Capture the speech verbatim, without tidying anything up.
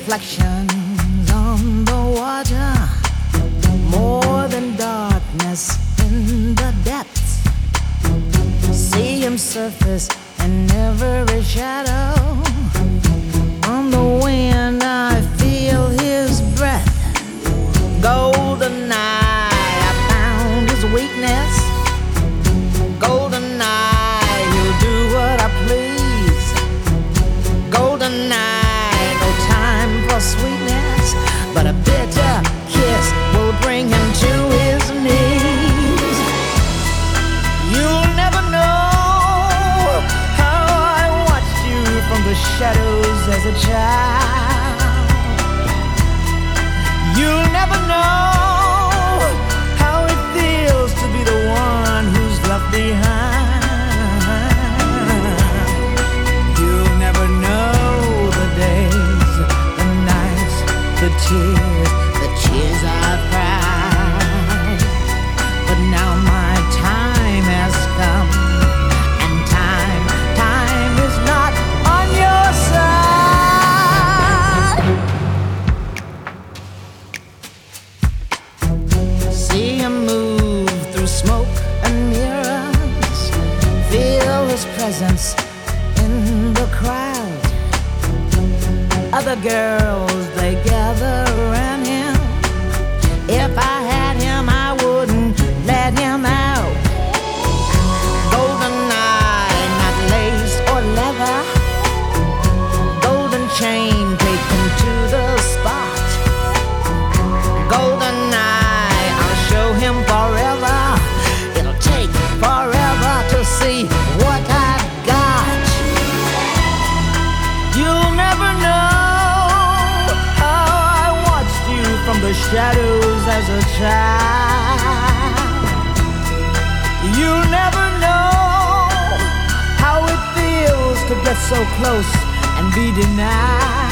reflections on the water, more than darkness in the depths. See him surface in every shadow. On the wind I feel his breath. Golden eye, I found his weakness. Golden eye, he'll do what I please. Golden eye, no time for sweetness, but a bitter kiss will bring him to his knees. You'll never know how I watched you from the shadows as a child. You'll never know how it feels to be the one who's left behind. You'll never know the days, the nights, the tears, the tears I've cried. But now my time has come, and time, time is not on your side. See him move through smoke and mirrors, feel his presence in the crowd. Other girls, they gather around him. If I had him, I wouldn't let him out. Golden eye, not lace or leather. Golden chain taken to the spot. Golden eye, I'll show him forever. It'll take forever to see what I've got. You'll never know how I watched you from the shadows as a child. You'll never know how it feels to get so close and be denied.